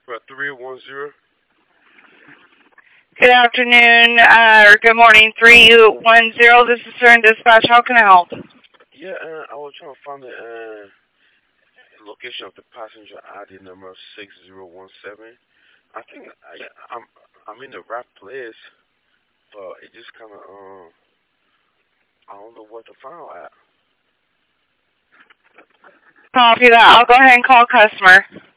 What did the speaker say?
For 310. Good afternoon, or good morning, 310. This is Sir Dispatch. How can I help? Yeah, I was trying to find the location of the passenger ID number 6017. I think I'm in the right place, but it just kind of I don't know what to find at. Copy that. I'll go ahead and call customer.